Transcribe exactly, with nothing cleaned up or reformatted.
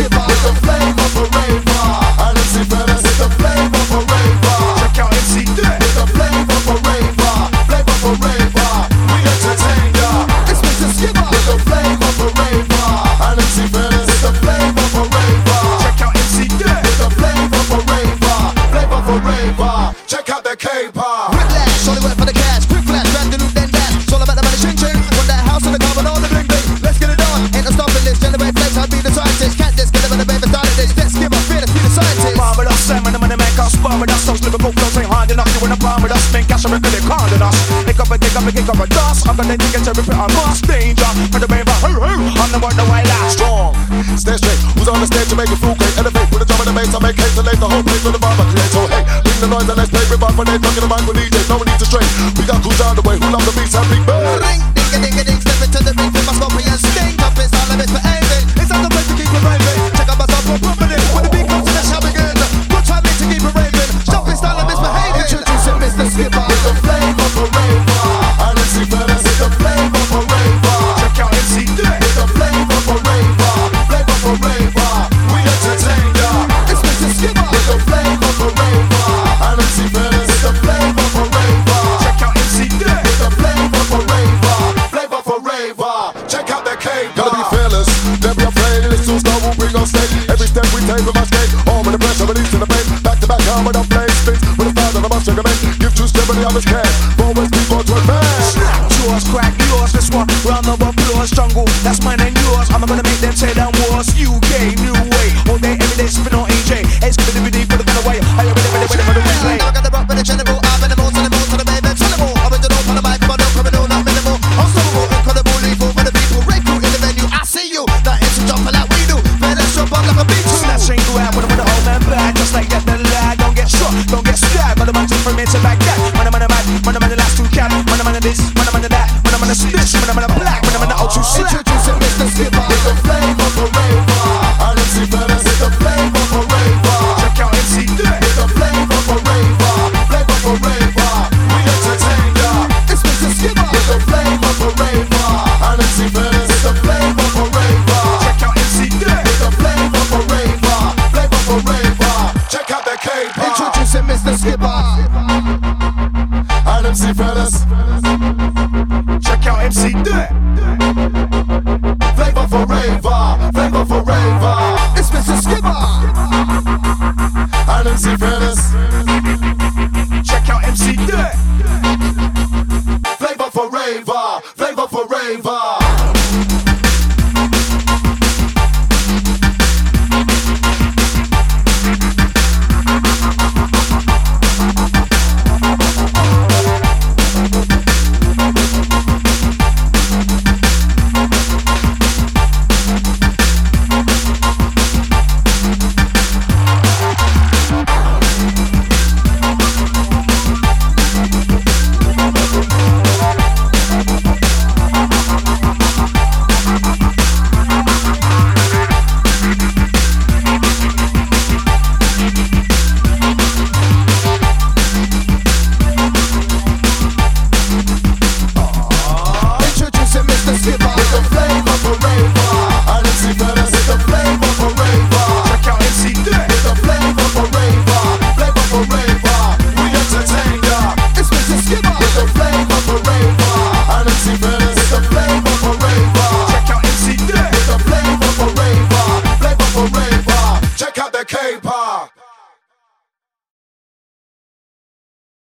skipper with the flavor for raver. And M C fellas with the flavor for raver. Check out M C Deck with the flavor for raver. Flavor for raver. We entertain ya. It's Mister Skipper with the flavor for raver. And M C fellas with the flavor for raver. Check out M C Deck with the flavor for raver. Flavor for raver. Check out the K-pop. Whiplash, only work for the cash. Quick flash, grab the loot, then dash. It's all about the money, ching ching. From that house in the car and all the bling bling. Let's get it on. Ain't no stopping this. Generate flex, I'll be the scientist. Can't just get it when the baby started this. Let's give up, fearless, be the scientist. Bomb with us, Sam and the money man can't spar with us. Those lyrical flows ain't hard enough. You wanna bomb with us, man, cash a record, they can't on us. Pick up and take up and kick up a dust. I'm gonna take it to repeat, I'm lost danger. For the baby, hey, hey, I'm the one the white last. Strong, stay straight. Who's on the stage to make it feel great? Elevate, put a drum in the bass, I make hate to lay the whole place for the bomb I create. So hey, bring the noise and let's play. Rip off when they talk in the mic with D Js. No one needs to straight. We got crews down the way who love the beats and big bang. Ring, ding a ding a ding, step into the ring, feel my scorpion sting. Top is all of this for aiming. It's not the place to keep it raving. Check out my song for pumping it. When the beat comes, that's how we begin. Good timing to keep it raving. Jumping style of misbehaving. Introducing Mister Skipper with the flavor for raver. And M C fellas with the flavor for raver. Check out M C Deck with the flavor for raver. Flavor for raver. We entertain ya. It's Mister Skipper with the flavor for raver. And M C fellas with the flavor for raver. Check out M C Deck with the flavor for raver. Flavor for raver. Check out the K-pop. Gotta be fearless, then be afraid. It's too slow, we'll bring on stage. Every step we take with my skate. Home with the pressure, releasing the pain. Back to back, hard with the flame. Spins with a style that I'm sugar man. Give two steps, the others can. Forwards, people to advance. Yours, crack yours, this one round of applause. Jungle, that's mine and yours. I'm gonna make them tear down walls. U K,